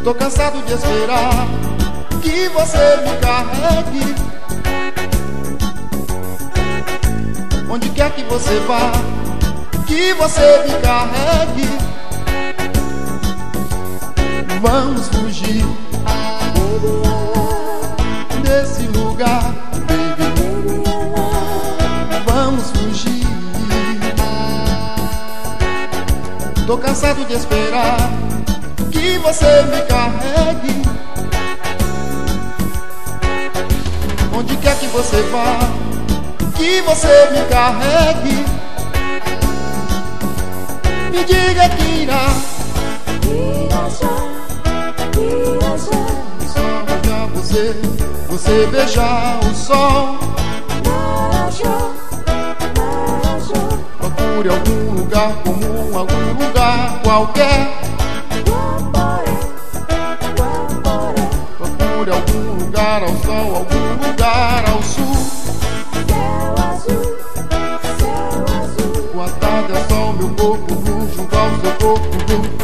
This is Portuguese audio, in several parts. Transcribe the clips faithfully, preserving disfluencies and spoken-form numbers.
Tô cansado de esperar que você me carregue. Onde quer que você vá, que você me carregue. Vamos fugir desse lugar, baby. Vamos fugir. Tô cansado de esperar que você me carregue. Onde quer que você vá, que você me carregue. Me diga que irá, irá já, irá já. Só olhar você, você beijar o sol. Marajó, Marajó. Procure algum lugar comum, algum lugar qualquer. Guaporé, Guaporé. Procure algum lugar ao sol, algum lugar ao sul. Céu azul, céu azul. Com a tarde é sol, meu corpo nu, junto ao seu corpo nu.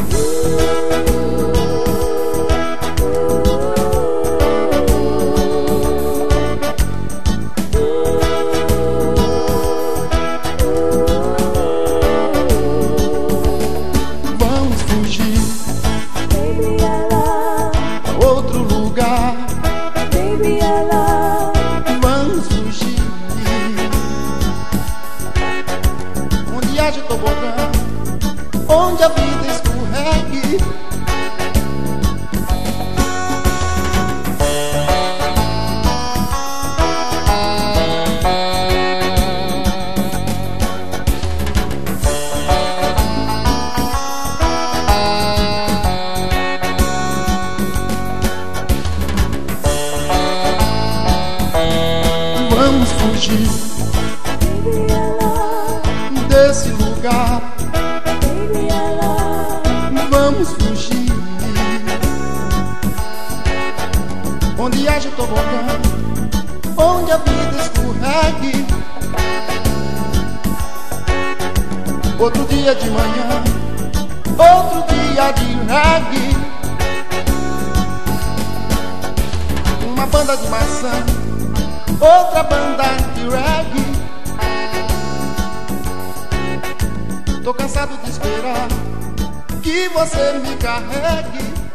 Vamos fugir, Baby, I love, a outro lugar. baby, I love. Vamos fugir, onde haja tobogã, onde a vida escorregue. Vamos fugir Baby, I love, desse lugar. baby, I love. Vamos fugir, onde haja tobogã, onde a vida escorregue. Outro dia de manhã, outro dia de reggae. Uma banda de maçã, outra banda de reggae. Tô cansado de esperar que você me carregue.